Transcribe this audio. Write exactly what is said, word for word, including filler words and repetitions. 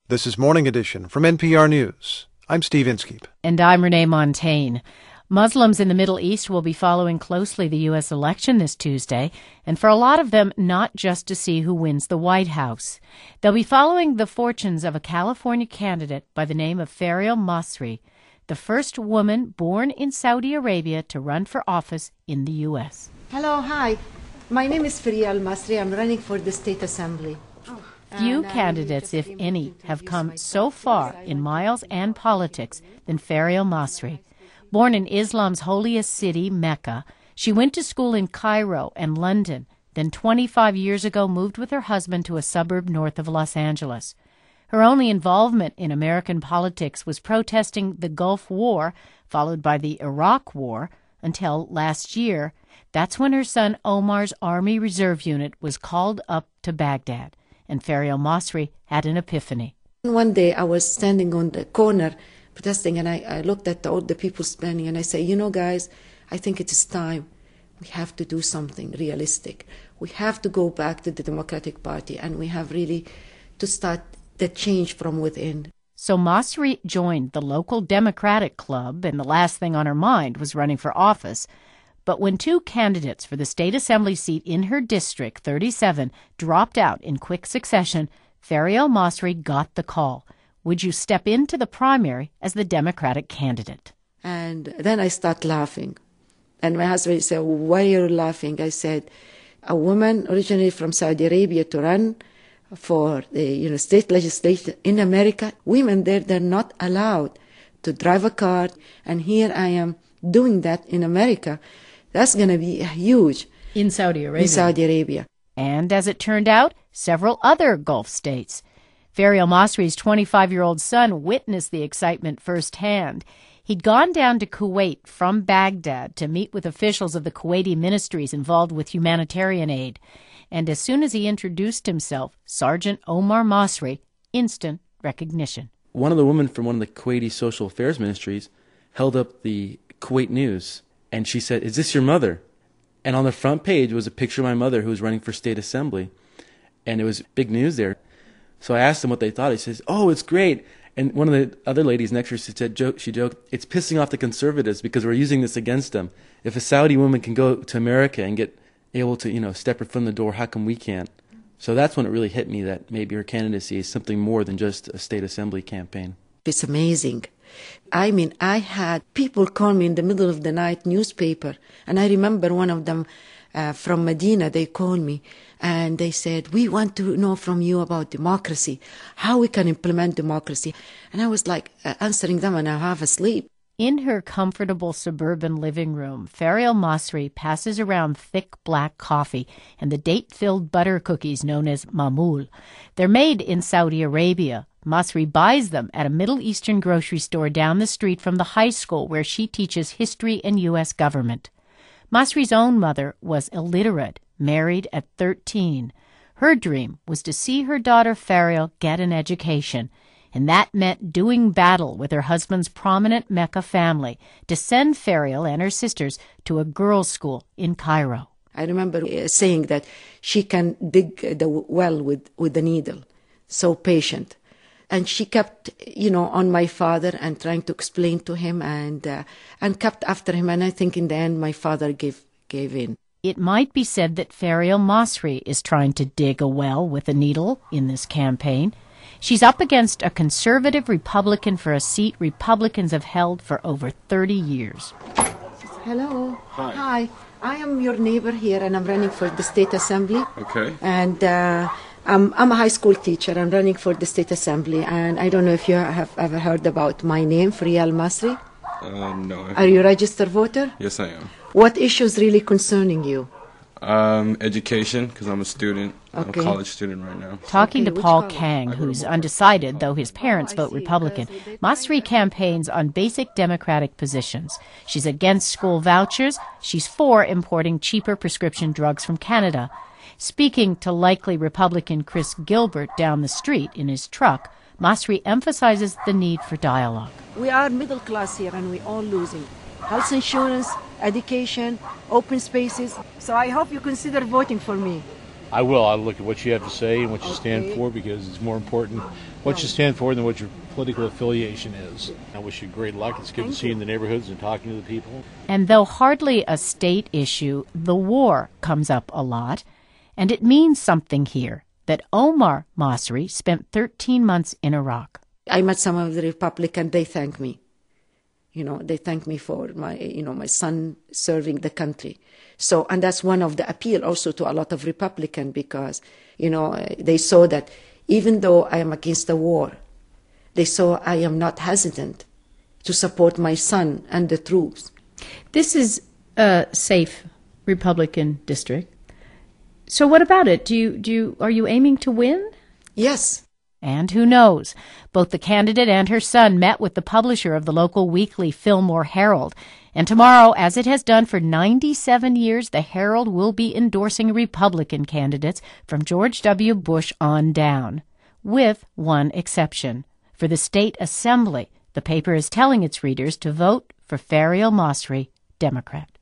This is Morning Edition from N P R News. I'm Steve Inskeep. And I'm Renee Montagne. Muslims in the Middle East will be following closely the U S election this Tuesday, and for a lot of them, not just to see who wins the White House. They'll be following the fortunes of a California candidate by the name of Fariel Masri, the first woman born in Saudi Arabia to run for office in the U S. Hello, hi. My name is Fariel Masri. I'm running for the State Assembly. Few candidates, if any, have come so far in miles and politics than Fariel Masri. Born in Islam's holiest city, Mecca, she went to school in Cairo and London, then twenty-five years ago moved with her husband to a suburb north of Los Angeles. Her only involvement in American politics was protesting the Gulf War, followed by the Iraq War, until last year. That's when her son Omar's Army Reserve Unit was called up to Baghdad, and Fariel Masri had an epiphany. One day I was standing on the corner protesting, and I, I looked at all the people standing, and I say, you know, guys, I think it is time. We have to do something realistic. We have to go back to the Democratic Party, and we have really to start the change from within. So Masri joined the local Democratic Club, and the last thing on her mind was running for office. But when two candidates for the state assembly seat in her district, thirty-seven, dropped out in quick succession, Fariel Masri got the call. Would you step into the primary as the Democratic candidate? And then I start laughing. And my husband said, why are you laughing? I said, a woman originally from Saudi Arabia to run for the you know, state legislation in America, women there, they're not allowed to drive a car. And here I am doing that in America. That's going to be huge. In Saudi Arabia. In Saudi Arabia. And as it turned out, several other Gulf states. Fariel Masri's twenty-five-year-old son witnessed the excitement firsthand. He'd gone down to Kuwait from Baghdad to meet with officials of the Kuwaiti ministries involved with humanitarian aid. And as soon as he introduced himself, Sergeant Omar Masri, instant recognition. One of the women from one of the Kuwaiti social affairs ministries held up the Kuwait News, and she said, is this your mother? And on the front page was a picture of my mother who was running for state assembly. And it was big news there. So I asked them what they thought. He says, oh, it's great. And one of the other ladies next to her, she said, joke, she joked, it's pissing off the conservatives because we're using this against them. If a Saudi woman can go to America and get able to, you know, step her foot in the door, how come we can't? So that's when it really hit me that maybe her candidacy is something more than just a state assembly campaign. It's amazing. I mean, I had people call me in the middle of the night, newspaper, and I remember one of them uh, from Medina, they called me, and they said, we want to know from you about democracy, how we can implement democracy. And I was like uh, answering them, and I half asleep. In her comfortable suburban living room, Fariel Masri passes around thick black coffee and the date-filled butter cookies known as mamoul. They're made in Saudi Arabia. Masri buys them at a Middle Eastern grocery store down the street from the high school where she teaches history and U S government. Masri's own mother was illiterate, married at thirteen. Her dream was to see her daughter Fariel get an education, and that meant doing battle with her husband's prominent Mecca family to send Fariel and her sisters to a girls' school in Cairo. I remember saying that she can dig the well with, with the needle, so patient. And she kept, you know, on my father and trying to explain to him and uh, and kept after him. And I think in the end, my father gave gave in. It might be said that Fariel Masri is trying to dig a well with a needle in this campaign. She's up against a conservative Republican for a seat Republicans have held for over thirty years. Hello. Hi. Hi. I am your neighbor here, and I'm running for the State Assembly. Okay. And uh, I'm, I'm a high school teacher. I'm running for the State Assembly, and I don't know if you have ever heard about my name, Fariel Masri. Uh, no. Are you a registered voter? Yes, I am. What issues really concerning you? Um, education, because I'm a student. Okay. I'm a college student right now. Talking Okay, to which Paul college? Kang, who's undecided, though his parents vote Republican, Masri campaigns on basic democratic positions. She's against school vouchers. She's for importing cheaper prescription drugs from Canada. Speaking to likely Republican Chris Gilbert down the street in his truck, Masri emphasizes the need for dialogue. We are middle class here, and we're all losing. Health insurance, education, open spaces. So I hope you consider voting for me. I will. I'll look at what you have to say and what you stand for, because it's more important what you stand for than what your political affiliation is. I wish you great luck. It's good to see you in the neighborhoods and talking to the people. And though hardly a state issue, the war comes up a lot, and it means something here that Omar Masri spent thirteen months in Iraq. I met some of the Republicans. They thank me. You know, they thank me for my, you know, my son serving the country. So, and that's one of the appeal also to a lot of Republicans, because, you know, they saw that even though I am against the war, they saw I am not hesitant to support my son and the troops. This is a safe Republican district. So what about it? Do you, do you, are you aiming to win? Yes. And who knows? Both the candidate and her son met with the publisher of the local weekly Fillmore Herald. And tomorrow, as it has done for ninety-seven years, the Herald will be endorsing Republican candidates from George W. Bush on down, with one exception. For the state assembly, the paper is telling its readers to vote for Farial Masri, Democrat.